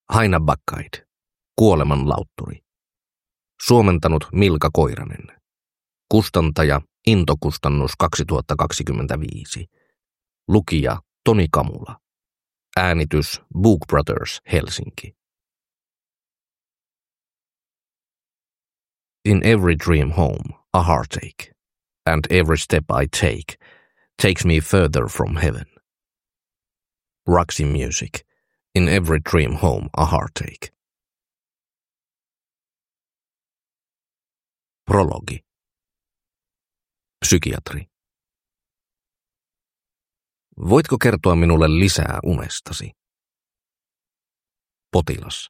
Haina Bakkaid, Kuoleman lautturi. Suomentanut Milka Koiranen. Kustantaja Intokustannus 2025. Lukija Toni Kamula. Äänitys Book Brothers Helsinki. In every dream home a heartache, and every step I take takes me further from heaven. Roxy Music. In every dream home a heartache. Prologi. Psykiatri. Voitko kertoa minulle lisää unestasi? Potilas.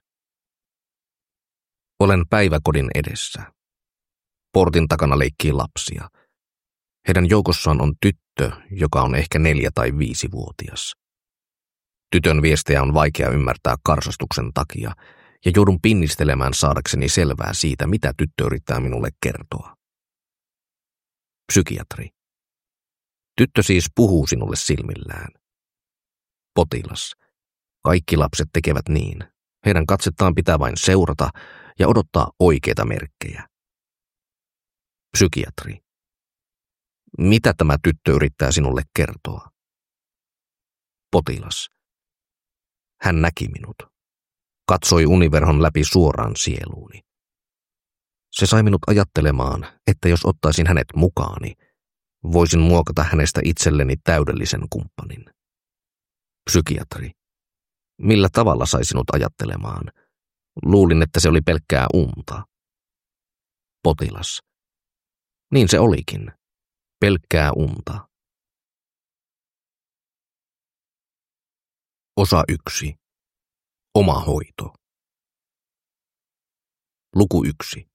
Olen päiväkodin edessä. Portin takana leikkii lapsia. Heidän joukossaan on tyttö, joka on ehkä 4- tai 5-vuotias. Tytön viestejä on vaikea ymmärtää karsastuksen takia, ja joudun pinnistelemään saadakseni selvää siitä, mitä tyttö yrittää minulle kertoa. Psykiatri. Tyttö siis puhuu sinulle silmillään. Potilas. Kaikki lapset tekevät niin. Heidän katsettaan pitää vain seurata ja odottaa oikeita merkkejä. Psykiatri. Mitä tämä tyttö yrittää sinulle kertoa? Potilas. Hän näki minut. Katsoi univerhon läpi suoraan sieluuni. Se sai minut ajattelemaan, että jos ottaisin hänet mukaani, voisin muokata hänestä itselleni täydellisen kumppanin. Psykiatri. Millä tavalla sai sinut ajattelemaan? Luulin, että se oli pelkkää unta. Potilas. Niin se olikin. Pelkkää unta. Osa 1. Oma hoito. Luku 1.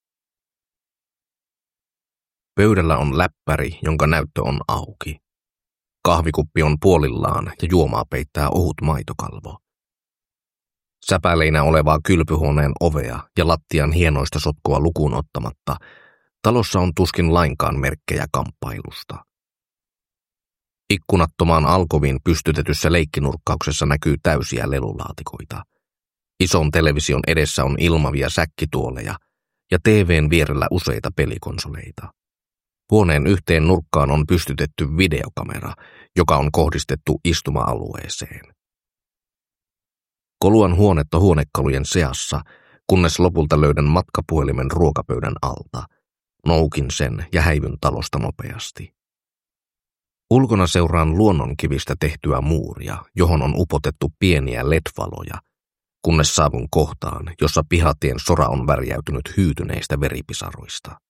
Pöydällä on läppäri, jonka näyttö on auki. Kahvikuppi on puolillaan ja juomaa peittää ohut maitokalvo. Säpäleinä olevaa kylpyhuoneen ovea ja lattian hienoista sotkua lukuun ottamatta, talossa on tuskin lainkaan merkkejä kamppailusta. Ikkunattomaan alkoviin pystytetyssä leikkinurkkauksessa näkyy täysiä lelulaatikoita. Ison television edessä on ilmavia säkkituoleja ja TV:n vierellä useita pelikonsoleita. Huoneen yhteen nurkkaan on pystytetty videokamera, joka on kohdistettu istuma-alueeseen. Koluan huonetta huonekalujen seassa, kunnes lopulta löydän matkapuhelimen ruokapöydän alta. Noukin sen ja häivyn talosta nopeasti. Ulkona seuraan luonnonkivistä tehtyä muuria, johon on upotettu pieniä LED-valoja, kunnes saavun kohtaan, jossa pihatien sora on värjäytynyt hyytyneistä veripisaroista.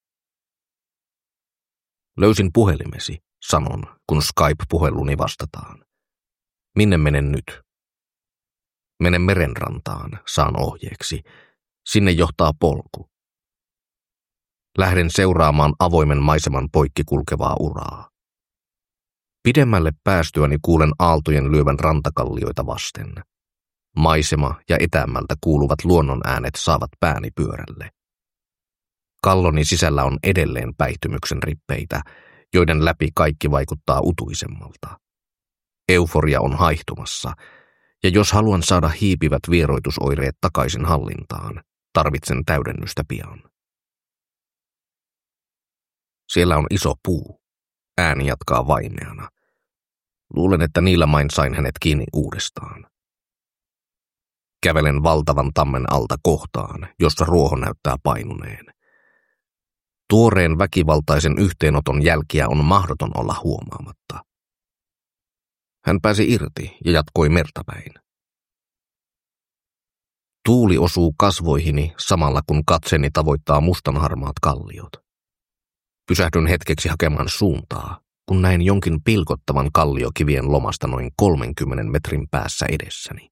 Löysin puhelimesi, sanon, kun Skype-puheluni vastataan. Minne menen nyt? Mene merenrantaan, saan ohjeeksi. Sinne johtaa polku. Lähden seuraamaan avoimen maiseman poikki kulkevaa uraa. Pidemmälle päästyäni kuulen aaltojen lyövän rantakallioita vasten. Maisema ja etäämmältä kuuluvat luonnon äänet saavat pääni pyörälle. Kalloni sisällä on edelleen päihtymyksen rippeitä, joiden läpi kaikki vaikuttaa utuisemmalta. Euforia on haihtumassa, ja jos haluan saada hiipivät vieroitusoireet takaisin hallintaan, tarvitsen täydennystä pian. Siellä on iso puu. Ääni jatkaa vaimeana. Luulen, että niillä main sain hänet kiinni uudestaan. Kävelen valtavan tammen alta kohtaan, jossa ruoho näyttää painuneen. Tuoreen väkivaltaisen yhteenoton jälkiä on mahdoton olla huomaamatta. Hän pääsi irti ja jatkoi merta päin. Tuuli osuu kasvoihini samalla kun katseeni tavoittaa mustanharmaat kalliot. Pysähdyn hetkeksi hakemaan suuntaa, kun näin jonkin pilkottavan kalliokivien lomasta noin 30 metrin päässä edessäni.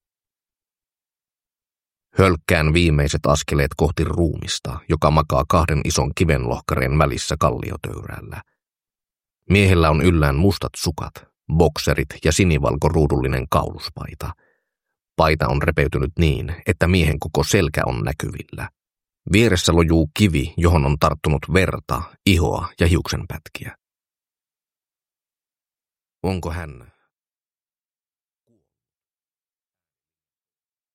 Hölkkään viimeiset askeleet kohti ruumista, joka makaa 2 ison kivenlohkareen välissä kalliotöyrällä. Miehellä on yllään mustat sukat, bokserit ja sinivalkoruudullinen kauluspaita. Paita on repeytynyt niin, että miehen koko selkä on näkyvillä. Vieressä lojuu kivi, johon on tarttunut verta, ihoa ja hiuksenpätkiä. Onko hän